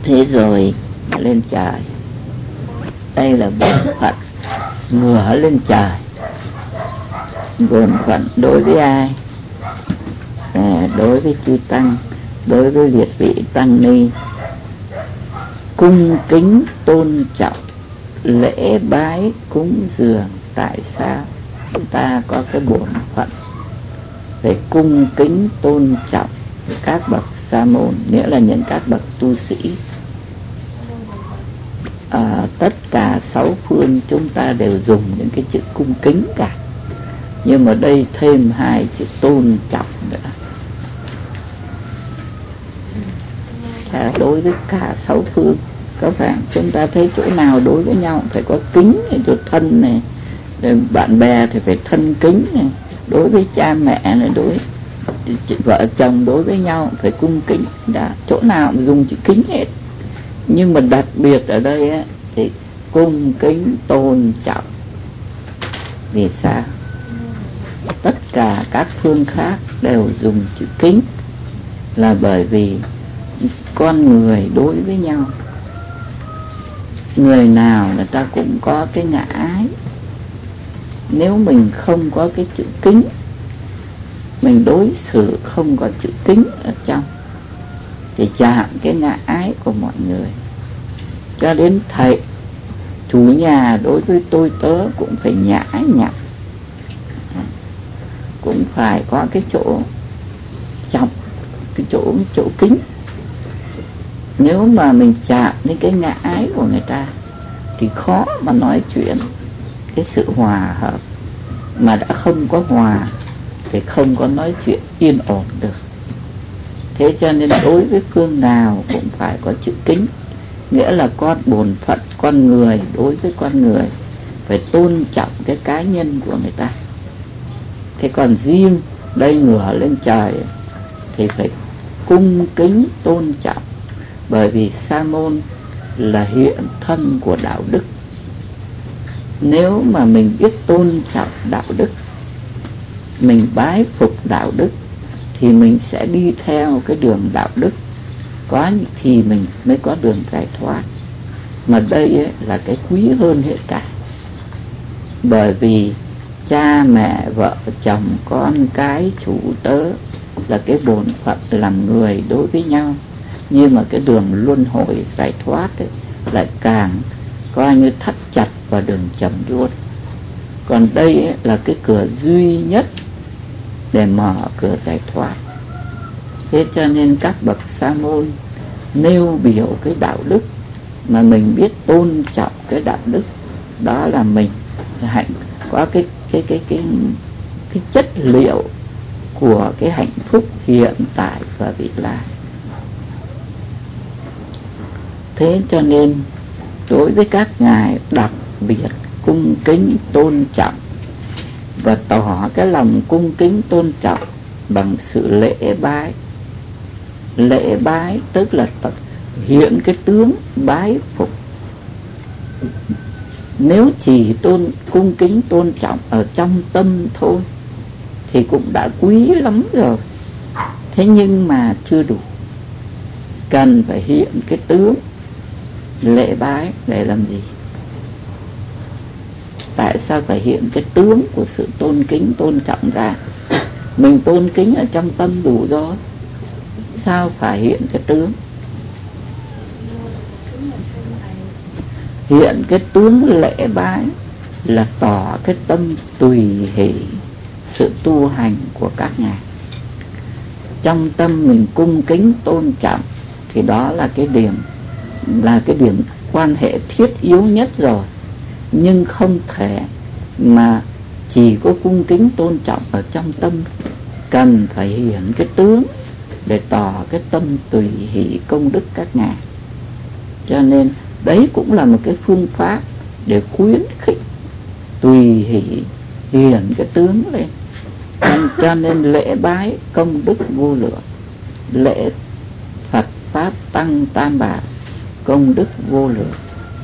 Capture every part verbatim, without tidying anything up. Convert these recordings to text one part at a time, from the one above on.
Thế rồi lên trời, đây là bổn phận ngửa lên trời. Bổn phận đối với ai? À, đối với chư tăng, đối với liệt vị tăng ni, cung kính tôn trọng, lễ bái cúng dường. Tại sao chúng ta có cái bổn phận phải cung kính tôn trọng các bậc sa môn, nghĩa là những các bậc tu sĩ? Ở tất cả sáu phương chúng ta đều dùng những cái chữ cung kính cả, nhưng mà đây thêm hai chữ tôn trọng nữa. À, đối với cả sáu phương, có phải chúng ta thấy chỗ nào đối với nhau phải có kính này, chỗ thân này, rồi bạn bè thì phải thân kính này, đối với cha mẹ này, đối với vợ chồng, đối với nhau phải cung kính. Đã chỗ nào mà dùng chữ kính hết, nhưng mà đặc biệt ở đây á, thì cung kính tôn trọng. Vì sao? Tất cả các phương khác đều dùng chữ kính là bởi vì con người đối với nhau, người nào người ta cũng có cái ngã ái. Nếu mình không có cái chữ kính, mình đối xử không có chữ kính ở trong, thì chạm cái ngã ái của mọi người. Cho đến thầy chủ nhà đối với tôi tớ cũng phải nhã nhặn, cũng phải có cái chỗ trọng, cái chỗ chỗ kính. Nếu mà mình chạm đến cái ngã ái của người ta thì khó mà nói chuyện cái sự hòa hợp. Mà đã không có hòa thì không có nói chuyện yên ổn được. Thế cho nên đối với phương nào cũng phải có chữ kính, nghĩa là con bổn phận con người đối với con người phải tôn trọng cái cá nhân của người ta. Thế còn riêng đây ngửa lên trời thì phải cung kính tôn trọng, bởi vì sa môn là hiện thân của đạo đức. Nếu mà mình biết tôn trọng đạo đức, mình bái phục đạo đức, thì mình sẽ đi theo cái đường đạo đức, có thì mình mới có đường giải thoát. Mà đây ấy là cái quý hơn hết cả, bởi vì cha mẹ vợ chồng con cái chủ tớ là cái bổn phận làm người đối với nhau, nhưng mà cái đường luân hồi giải thoát ấy lại càng coi như thắt chặt vào đường chậm luôn. Còn đây ấy là cái cửa duy nhất để mở cửa giải thoát. Thế cho nên các bậc sa môn nêu biểu cái đạo đức, mà mình biết tôn trọng cái đạo đức đó là mình hạnh có cái cái cái cái cái chất liệu của cái hạnh phúc hiện tại và vị lai. Thế cho nên đối với các ngài đặc biệt cung kính tôn trọng, và tỏ cái lòng cung kính tôn trọng bằng sự lễ bái. Lễ bái tức là hiện cái tướng bái phục. Nếu chỉ tôn cung kính tôn trọng ở trong tâm thôi thì cũng đã quý lắm rồi. Thế nhưng mà chưa đủ, cần phải hiện cái tướng lễ bái để làm gì? Tại sao phải hiện cái tướng của sự tôn kính tôn trọng ra? Mình tôn kính ở trong tâm đủ rồi, sao phải hiện cái tướng? Hiện cái tướng lễ bái là tỏ cái tâm tùy hỷ sự tu hành của các ngài. Trong tâm mình cung kính tôn trọng thì đó là cái điểm là cái điểm quan hệ thiết yếu nhất rồi. Nhưng không thể mà chỉ có cung kính tôn trọng ở trong tâm, cần phải hiện cái tướng để tỏ cái tâm tùy hỷ công đức các ngài. Cho nên đấy cũng là một cái phương pháp để khuyến khích tùy hỷ hiện cái tướng lên. Cho nên lễ bái công đức vô lượng, lễ Phật pháp tăng tam bảo công đức vô lượng.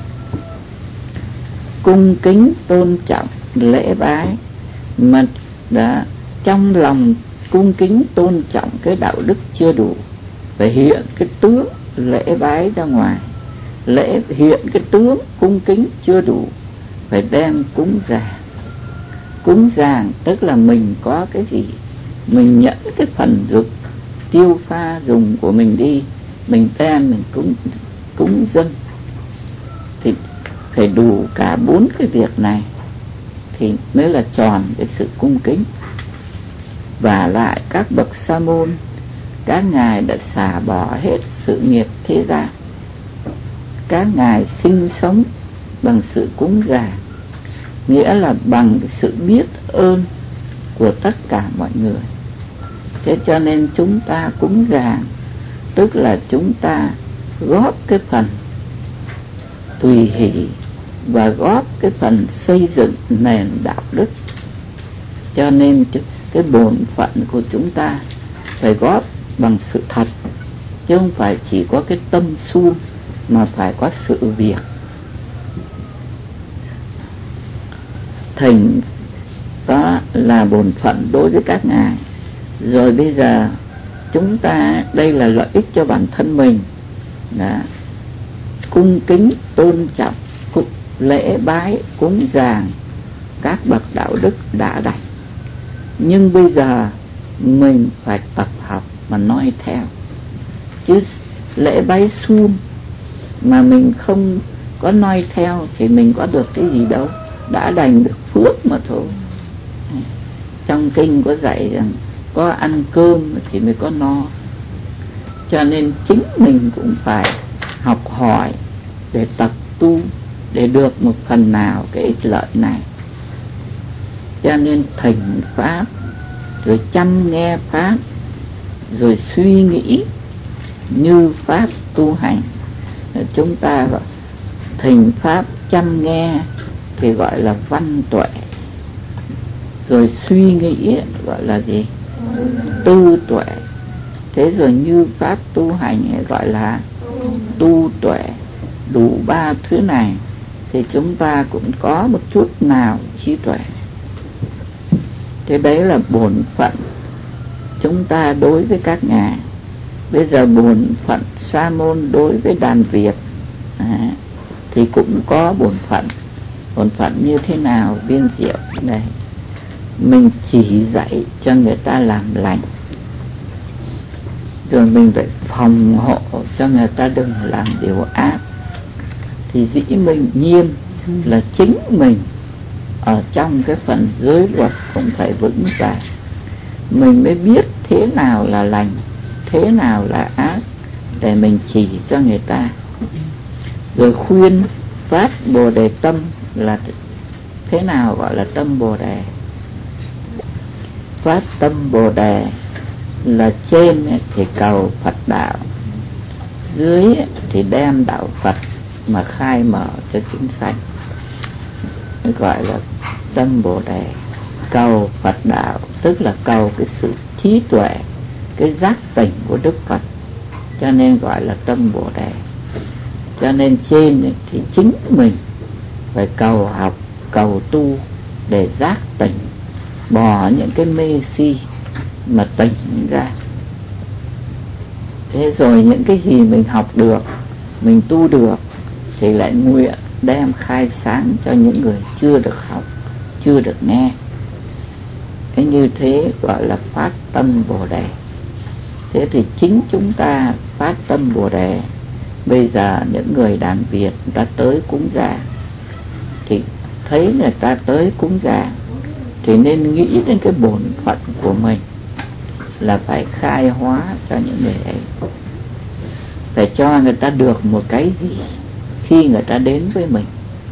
Cung kính tôn trọng lễ bái mà đã trong lòng cung kính tôn trọng cái đạo đức chưa đủ, phải hiện cái tướng lễ bái ra ngoài, lễ hiện cái tướng cung kính chưa đủ, phải đem cúng dường. Cúng dường tức là mình có cái gì, mình nhận cái phần dục tiêu pha dùng của mình đi, mình đem mình cúng cúng dâng, thì phải đủ cả bốn cái việc này thì mới là tròn cái sự cung kính. Và lại các bậc sa môn, các ngài đã xả bỏ hết sự nghiệp thế gian, các ngài sinh sống bằng sự cúng dường, nghĩa là bằng cái sự biết ơn của tất cả mọi người. Thế cho nên chúng ta cúng dường tức là chúng ta góp cái phần tùy hỷ và góp cái phần xây dựng nền đạo đức. Cho nên cái bổn phận của chúng ta phải góp bằng sự thật, chứ không phải chỉ có cái tâm suông, mà phải có sự việc. Thỉnh đó là bổn phận đối với các ngài. Rồi bây giờ chúng ta, đây là lợi ích cho bản thân mình, đã cung kính tôn trọng, lễ bái cúng dường các bậc đạo đức đã đảnh. Nhưng bây giờ mình phải tập học mà noi theo, chứ lễ bái suông mà mình không có noi theo thì mình có được cái gì đâu, đã đành được phước mà thôi. Trong kinh có dạy rằng có ăn cơm thì mới có no. Cho nên chính mình cũng phải học hỏi để tập tu, để được một phần nào cái ích lợi này. Cho nên thỉnh pháp, rồi chăm nghe pháp, rồi suy nghĩ như pháp tu hành. Chúng ta gọi thỉnh pháp, chăm nghe thì gọi là văn tuệ, rồi suy nghĩ gọi là gì? Tư tuệ. Thế rồi như pháp tu hành gọi là tu tuệ. Đủ ba thứ này thì chúng ta cũng có một chút nào trí tuệ. Thế đấy là bổn phận chúng ta đối với các ngài. Bây giờ bổn phận sa môn đối với đàn Việt à, thì cũng có bổn phận. Bổn phận như thế nào? Viên diệu đây, mình chỉ dạy cho người ta làm lành, rồi mình phải phòng hộ cho người ta đừng làm điều ác. Thì dĩ mình nhiên là chính mình ở trong cái phần giới luật cũng phải vững vàng, mình mới biết thế nào là lành, thế nào là ác, để mình chỉ cho người ta. Rồi khuyên phát bồ đề tâm là thế nào gọi là tâm bồ đề? Phát tâm bồ đề là trên thì cầu Phật đạo, dưới thì đem đạo Phật mà khai mở cho chúng sanh, gọi là tâm bồ đề. Cầu Phật đạo tức là cầu cái sự trí tuệ, cái giác tỉnh của Đức Phật, cho nên gọi là tâm bồ đề. Cho nên trên thì chính mình phải cầu học, cầu tu để giác tỉnh, bỏ những cái mê si mà tỉnh ra. Thế rồi những cái gì mình học được, mình tu được thì lại nguyện đem khai sáng cho những người chưa được học, chưa được nghe. Thế như thế gọi là phát tâm bồ đề. Thế thì chính chúng ta phát tâm bồ đề. Bây giờ những người đàn Việt người ta tới cúng dường, thì thấy người ta tới cúng dường thì nên nghĩ đến cái bổn phận của mình là phải khai hóa cho những người ấy, phải cho người ta được một cái gì khi người ta đến với mình.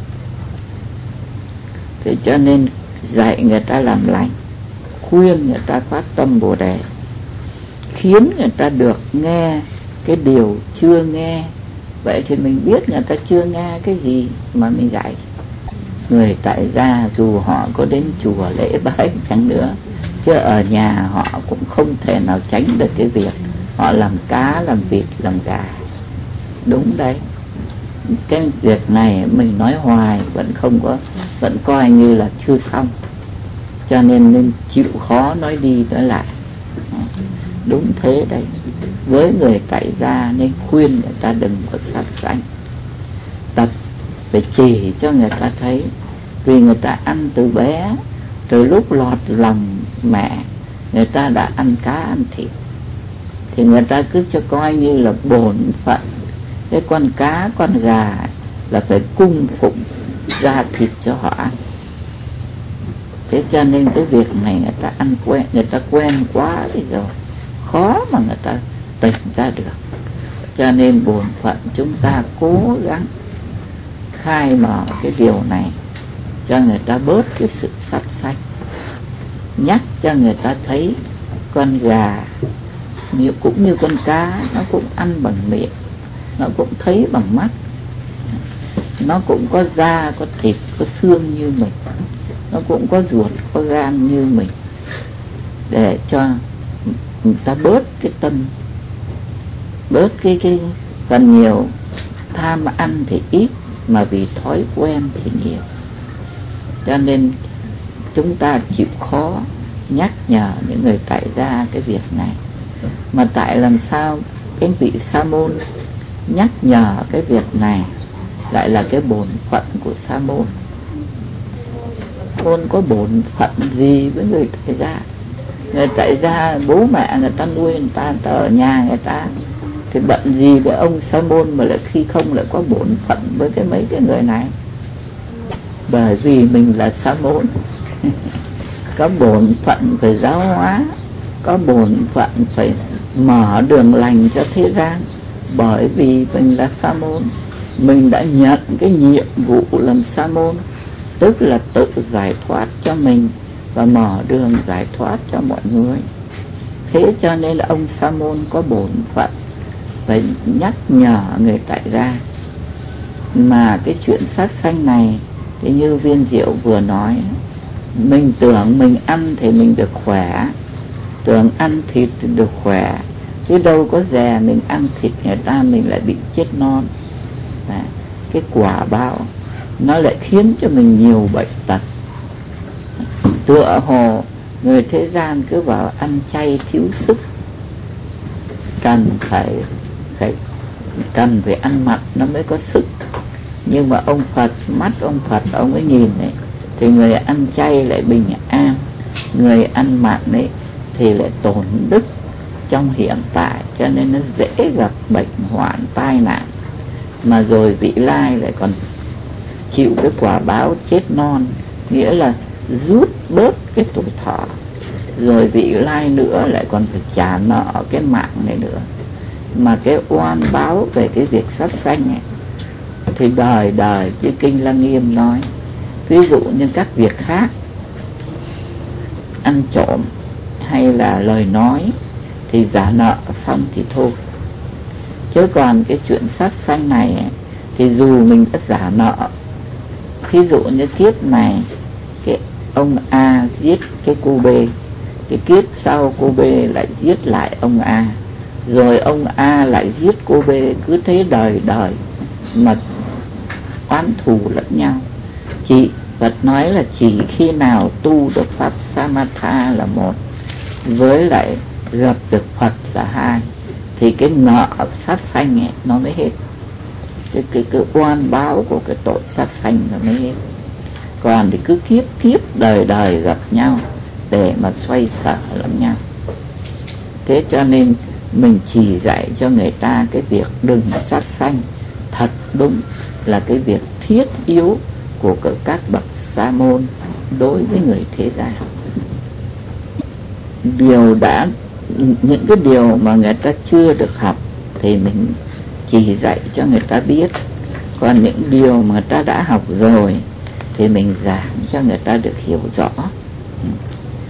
Thế cho nên dạy người ta làm lành, khuyên người ta phát tâm bồ đề, khiến người ta được nghe cái điều chưa nghe. Vậy thì mình biết người ta chưa nghe cái gì mà mình dạy. Người tại gia dù họ có đến chùa lễ bái chẳng nữa, chứ ở nhà họ cũng không thể nào tránh được cái việc họ làm cá, làm vịt, làm gà. Đúng đấy, cái việc này mình nói hoài vẫn không có, vẫn coi như là chưa xong. Cho nên nên chịu khó nói đi nói lại. Đúng thế đấy. với người tại gia nên khuyên người ta đừng có sát sanh. Tập phải chỉ cho người ta thấy, vì người ta ăn từ bé, từ lúc lọt lòng mẹ người ta đã ăn cá ăn thịt, thì người ta cứ cho coi như là bổn phận. Cái con cá con gà là phải cung phụng ra thịt cho họ ăn. Thế cho nên cái việc này người ta ăn quen, người ta quen quá thì rồi khó mà người ta tỉnh ra được. Cho nên bổn phận chúng ta cố gắng khai mở cái điều này cho người ta bớt cái sự sát sanh, nhắc cho người ta thấy con gà như cũng như con cá, nó cũng ăn bằng miệng, nó cũng thấy bằng mắt, nó cũng có da, có thịt, có xương như mình, nó cũng có ruột, có gan như mình, để cho người ta bớt cái tâm, bớt cái cái phần nhiều tham ăn thì ít, mà vì thói quen thì nhiều. Cho nên chúng ta chịu khó nhắc nhở những người tại gia cái việc này. Mà tại làm sao cái vị sa môn nhắc nhở cái việc này lại là cái bổn phận của sa môn. Môn có bổn phận gì với người tại gia? Người tại gia bố mẹ người ta nuôi người ta, người ta ở nhà người ta, thì bận gì với ông sa môn mà lại khi không lại có bổn phận với cái mấy cái người này? Bởi vì mình là sa môn có bổn phận phải giáo hóa, có bổn phận phải mở đường lành cho thế gian. Bởi vì mình là sa môn, mình đã nhận cái nhiệm vụ làm sa môn, tức là tự giải thoát cho mình và mở đường giải thoát cho mọi người. Thế cho nên là ông sa môn có bổn phận phải nhắc nhở người tại gia. Mà cái chuyện sát sanh này thì như Viên Diệu vừa nói, mình tưởng mình ăn thì mình được khỏe, tưởng ăn thịt thì được khỏe, chứ đâu có dè mình ăn thịt người ta mình lại bị chết non. Đấy, cái quả báo nó lại khiến cho mình nhiều bệnh tật. Tựa hồ người thế gian cứ bảo ăn chay thiếu sức, cần phải phải cần phải ăn mặn nó mới có sức. Nhưng mà ông Phật, mắt ông Phật ông ấy nhìn này, thì người ăn chay lại bình an, người ăn mặn ấy thì lại tổn đức trong hiện tại, cho nên nó dễ gặp bệnh hoạn tai nạn. Mà rồi vị lai lại còn chịu cái quả báo chết non, nghĩa là rút bớt cái tuổi thọ. Rồi vị lai nữa lại còn phải trả nợ cái mạng này nữa. Mà cái oan báo về cái việc sát sanh này thì đời đời chứ Kinh Lăng Nghiêm nói. Ví dụ như các việc khác, ăn trộm hay là lời nói thì giả nợ xong thì thôi. Chứ còn cái chuyện sát sanh này thì dù mình đã giả nợ, ví dụ như kiếp này cái ông A giết cái cô B, cái kiếp sau cô B lại giết lại ông A, rồi ông A lại giết cô B, cứ thế đời đời mà oán thù lẫn nhau. Chỉ Phật nói là chỉ khi nào tu được pháp Samatha là một, với lại gặp được Phật là hai, thì cái nợ sát sanh ấy nó mới hết, cái cái cái oan báo của cái tội sát sanh nó mới hết. Còn thì cứ kiếp kiếp đời đời gặp nhau để mà xoay sở lẫn nhau. Thế cho nên mình chỉ dạy cho người ta cái việc đừng sát sanh thật đúng là cái việc thiết yếu của các bậc sa môn đối với người thế gian. Điều đã những cái điều mà người ta chưa được học thì mình chỉ dạy cho người ta biết, còn những điều mà người ta đã học rồi thì mình giảng cho người ta được hiểu rõ.